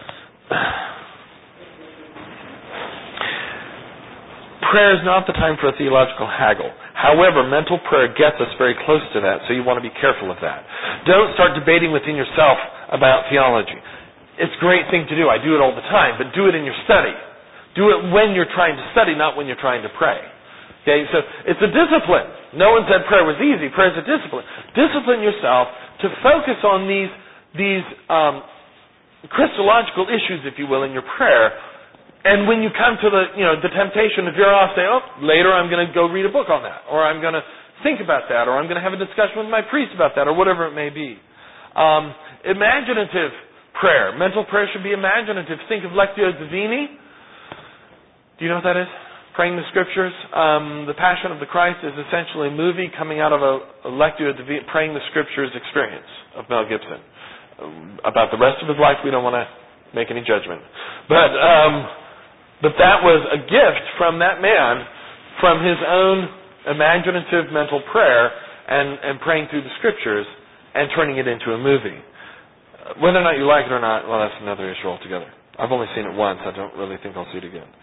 Prayer is not the time for a theological haggle. However, mental prayer gets us very close to that, so you want to be careful of that. Don't start debating within yourself about theology. It's a great thing to do. I do it all the time, but do it in your study. Do it when you're trying to study, not when you're trying to pray. Okay, so it's a discipline. No one said prayer was easy. Prayer is a discipline. Discipline yourself to focus on these these um, Christological issues, if you will, in your prayer. And when you come to the you know the temptation to veer off, say, oh, later I'm going to go read a book on that, or I'm going to think about that, or I'm going to have a discussion with my priest about that, or whatever it may be. Um, imaginative prayer. Mental prayer should be imaginative. Think of Lectio Divini. Do you know what that is? Praying the Scriptures. Um, the Passion of the Christ is essentially a movie coming out of a, a Lectio Divina, Praying the Scriptures experience of Mel Gibson. Um, about the rest of his life, we don't want to make any judgment. But um, but that was a gift from that man, from his own imaginative mental prayer and, and praying through the Scriptures and turning it into a movie. Whether or not you like it or not, well, that's another issue altogether. I've only seen it once. I don't really think I'll see it again.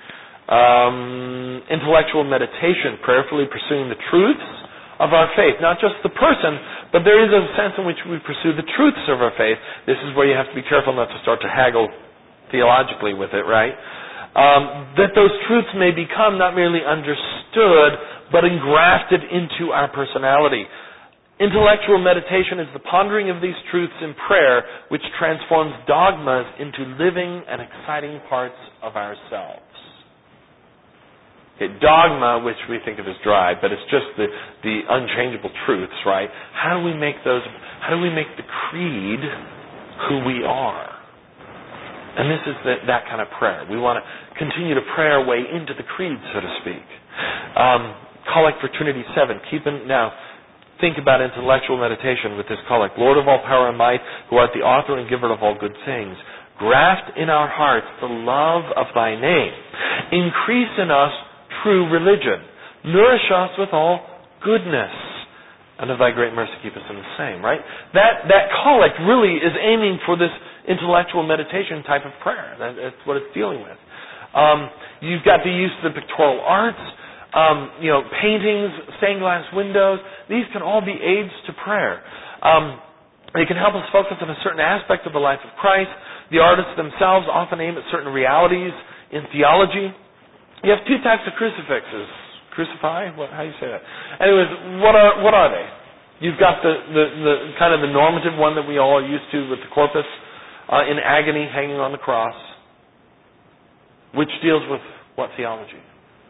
Um, intellectual meditation, prayerfully pursuing the truths of our faith. Not just the person, but there is a sense in which we pursue the truths of our faith. This is where you have to be careful not to start to haggle theologically with it, right? Um, that those truths may become not merely understood, but engrafted into our personality. Intellectual meditation is the pondering of these truths in prayer, which transforms dogmas into living and exciting parts of ourselves. Okay, dogma, which we think of as dry, but it's just the, the unchangeable truths, right? How do we make those, how do we make the creed who we are? And this is the, that kind of prayer. We want to continue to pray our way into the creed, so to speak. Um, collect for Trinity seven. Keep in, now, think about intellectual meditation with this collect. Lord of all power and might, who art the author and giver of all good things, graft in our hearts the love of thy name. Increase in us true religion. Nourish us with all goodness. And of thy great mercy keep us in the same, right? That that collect really is aiming for this intellectual meditation type of prayer. That, that's what it's dealing with. Um, you've got the use of the pictorial arts, um, you know, paintings, stained glass windows. These can all be aids to prayer. Um, they can help us focus on a certain aspect of the life of Christ. The artists themselves often aim at certain realities in theology. You have two types of crucifixes. Crucify? What, how do you say that? Anyways, what are what are they? You've got the, the, the kind of the normative one that we all are used to with the corpus uh, in agony hanging on the cross, which deals with what theology?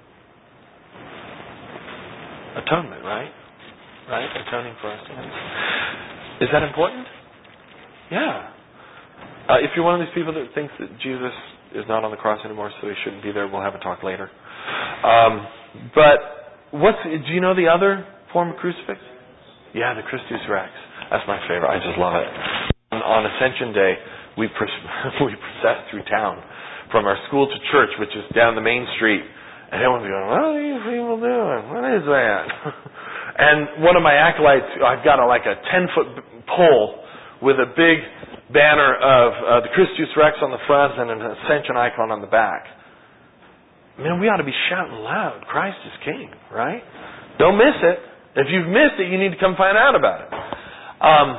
Atonement, right? Right? Atoning for our sins. Is that important? Yeah. Uh, if you're one of these people that thinks that Jesus is not on the cross anymore, so he shouldn't be there, we'll have a talk later. Um, but what's do you know the other form of crucifix? Yeah, the Christus Rex. That's my favorite. I just love it. On, on Ascension Day, we pres- we process through town from our school to church, which is down the main street, and everyone's going, "What are these people doing? What is that?" And one of my acolytes, I've got a, like a ten-foot pole with a big banner of uh, the Christus Rex on the front and an Ascension icon on the back. Man, we ought to be shouting loud, Christ is King, right? Don't miss it. If you've missed it, you need to come find out about it. Um,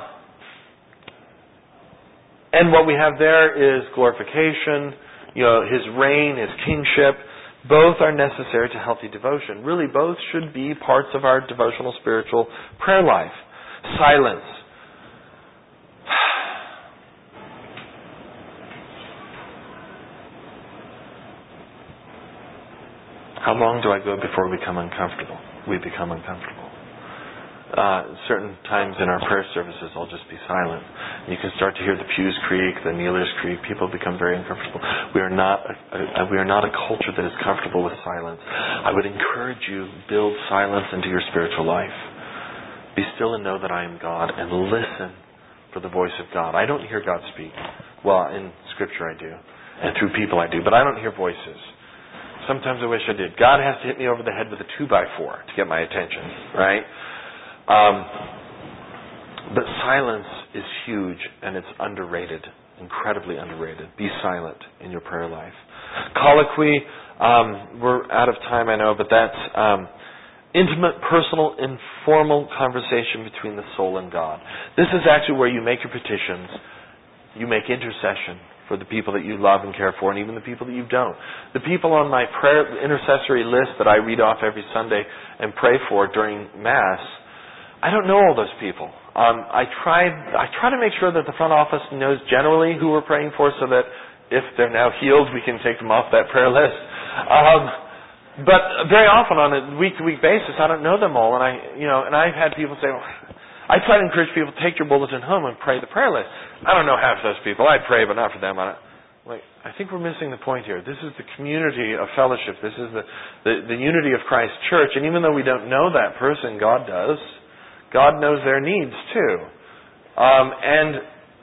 and what we have there is glorification, you know, His reign, His kingship. Both are necessary to healthy devotion. Really, both should be parts of our devotional spiritual prayer life. Silence. How long do I go before we become uncomfortable? We become uncomfortable. Uh, certain times in our prayer services, I'll just be silent. You can start to hear the pews creak, the kneelers creak. People become very uncomfortable. We are not a, a, we are not a culture that is comfortable with silence. I would encourage you, build silence into your spiritual life. Be still and know that I am God, and listen for the voice of God. I don't hear God speak. Well, in Scripture I do, and through people I do, but I don't hear voices. Sometimes I wish I did. God has to hit me over the head with a two by four to get my attention, right? Um, but silence is huge, and it's underrated, incredibly underrated. Be silent in your prayer life. Colloquy, um, we're out of time, I know, but that's um, intimate, personal, informal conversation between the soul and God. This is actually where you make your petitions, you make intercession for the people that you love and care for, and even the people that you don't. The people on my prayer intercessory list that I read off every Sunday and pray for during Mass, I don't know all those people. Um, I try I try to make sure that the front office knows generally who we're praying for, so that if they're now healed, we can take them off that prayer list. Um, but very often, on a week-to-week basis, I don't know them all, and I you know, and I've had people say, well, I try to encourage people to take your bulletin home and pray the prayer list. I don't know half those people. I pray, but not for them. I, like, I think we're missing the point here. This is the community of fellowship. This is the, the, the unity of Christ's church. And even though we don't know that person, God does. God knows their needs too. Um, and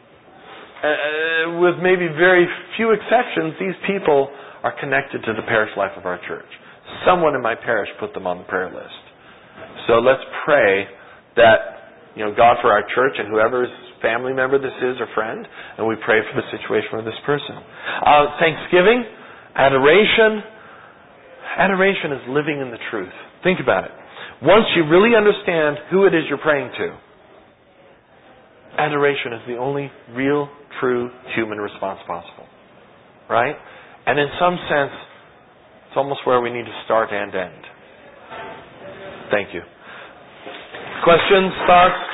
uh, with maybe very few exceptions, these people are connected to the parish life of our church. Someone in my parish put them on the prayer list. So let's pray that, you know, God for our church and whoever's family member this is or friend, and we pray for the situation of this person. Uh, Thanksgiving, adoration. Adoration is living in the truth. Think about it. Once you really understand who it is you're praying to, adoration is the only real, true human response possible. Right? And in some sense, it's almost where we need to start and end. Thank you. Questions, thoughts?